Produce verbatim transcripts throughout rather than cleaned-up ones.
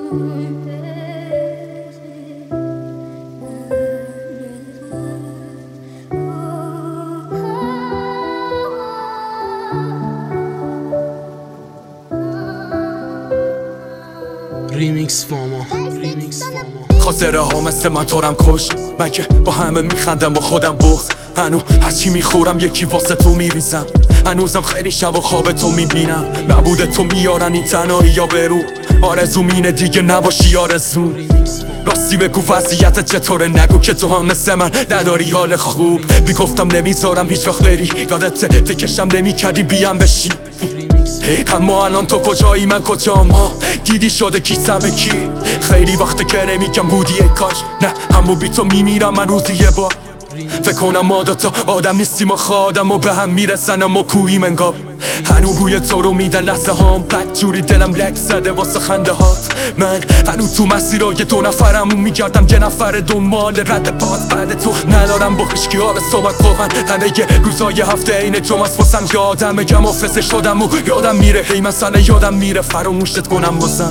ریمیکس فاما ریمیکس فاما خاطره ها مثل من تارم کش، من که با همه میخندم با خودم بغض. هنو هرچی میخورم یکی واسه تو میریزم، هنوزم خیلی شب و خواب تو میبینم. نبوده تو میارن این تنهایی یا برو، آرزو مینه دیگه نباشی آرزو. راستی بگو وضعیت چطوره، نگو که تو هم مثل من نداری حال خوب. میگفتم نمیذارم هیچ وقت بری، یادت فکرشم نمیکردی بیام بشی. اما الان تو کجایی من کجام، ها دیدی شده کی سمه کی. خیلی وقته که نمیگم بودی ای کاش، نه همو بی تو میمیرم من روزی یه بار. فکر کنم ما دوتا آدم نیستیم و خادم و به هم میرسن اما کوییم انگار. هنو بوی تو رو میدن لحظه هام، بد جوری دلم لک زده واسه خنده هات. من هنو تو مسیرای دو نفرم میگردم یه نفر دنبال رد پات. بعد تو ندارم با هیچکی حال صحبت واقعا، همه یه روزای هفته این جمعه واسم یادم بگم آفزه شدم و یادم میره. هی مثلا یادم میره فراموشت کنم بازم.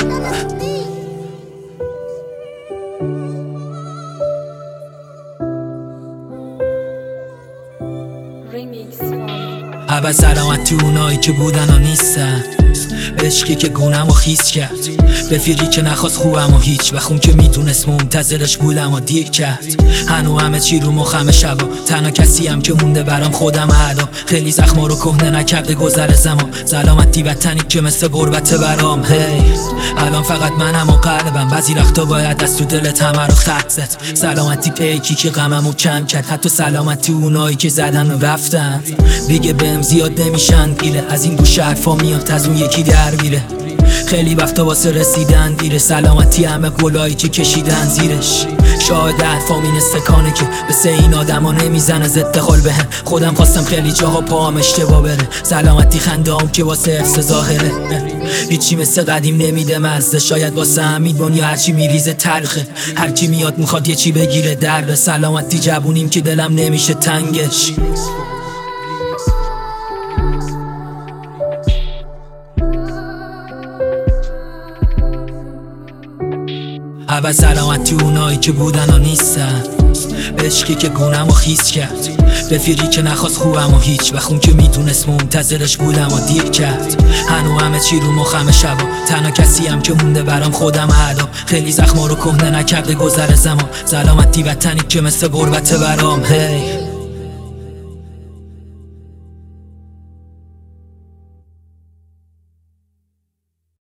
اول سلامت تو اونایی که بودن و نیستن، عشقی که گونم و خیس کرد، رفیقی که نخواست خوبم و هیچ و خون که میتونست منتظرش بودم و دیر کرد. هنو همه چی رو مخم شبا، تنها کسی هم که مونده برام خودم ادا. خیلی زخما رو کهنه نکرده گذر زمان، سلامتی وطنی که مثل غربت برام. هی الان فقط منم و قلبم، بعضی وقتا باید دست تو دلت همه رو خط زد. سلامتی پیکی که غممو کم کرد، حتی سلامتی اونایی که زدن و رفتن دیگه بهم زیاد نمیشن گیره. از این گوشه حرفا میاد از اون یکی در میره، خیلی وقتا واسه رسیدن دیره. سلامتی همه گلایی که کشیدن زیرش، شاهد حرفام این استکانه که بسه این آدم ها نمیزنه ضد قول بهم. خودم خواستم خیلی جاها پاهم اشتباه بره، سلامتی خنده هم که واسه حفظ ظاهره. هیچی مثل قدیم نمیده مزده، شاید واسه همین دنیا هرچی میریزه تلخه. هرکی میاد میخواد یه چی بگیره درده، سلامتی جوونیم که دلم نمیشه تنگش. اول سلامتی اونایی که بودن و نیستن، عشقی که گونم و خیس کرد، رفیقی که نخواست خوبم و هیچ و خون که میتونست منتظرش بودم و دیر کرد. هنو همه چی رو مخم شبا، تنها کسی هم که مونده برام خودم ادا. خیلی زخما رو کهنه نکرده گذر زمان، سلامتی وطنی که مثل غربت برام. هی